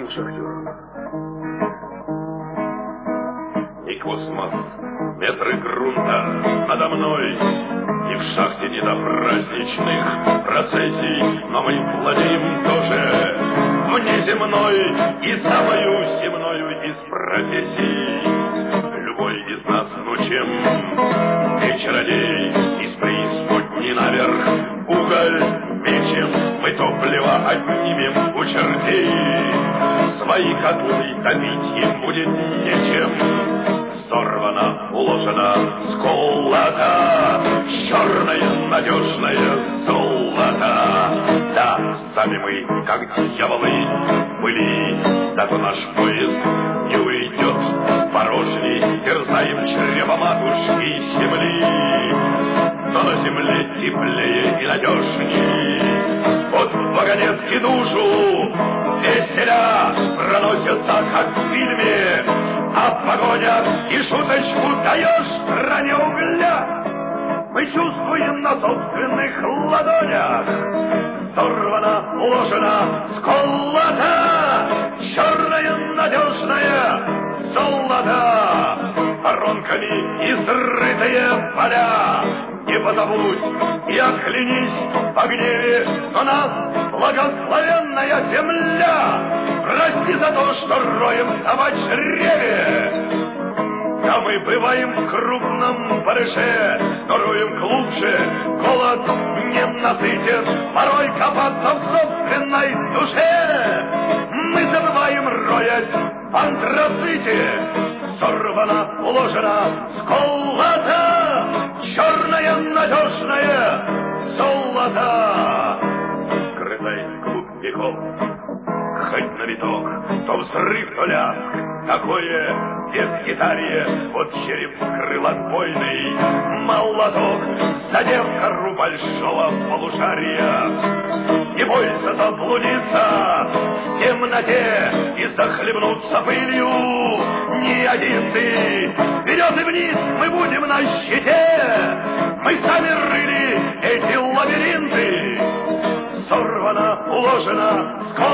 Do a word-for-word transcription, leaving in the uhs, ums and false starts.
был шахтером. И космос, метры грунта надо мной, и в шахте не до праздничных процессий, но мы владеем тоже внеземной и самою земною из профессий. Любой из нас, ну чем ты чародей, из преисподней наверх уголь мечем, мы топливо отнимем у чертей, свои котлы топить им будет нечем. Сорвано, уложено, сколото, черное надежное золото. Да, сами мы, как дьяволы, были, зато наш поезд не уйдет порожней, терзаем чрево матушки земли. Но на земле теплее и надежней. Вот в вагонетке душу веселя проносятся, как в фильме, а в погонях и шуточку даешь стране угля. Мы чувствуем на собственных ладонях. Сорвано, уложено, сколото, черное надежное золото. Воронками изрытые поля. Не позабудь и оклянись по гневе, но нас благословенная земля. Прости за то, что роемся в чреве. Да мы бываем в крупном барыше, но роем глубже, голод не насытит, порой копаться в собственной душе. Мы забываем, роясь в антраците. Сорвано, уложено, сколото, черное надежное золото. Грызай клуб веков, хоть на виток, то взрыв, то ляск, такое без гитарье, вот череп скрыл отбойный молоток, задев кору большого полушария. Не бойся заблудиться в темноте и захлебнуться пылью. Не один ты, вперед и вниз мы будем на щите. Мы сами рыли эти лабиринты. Сорвано, уложено, скоро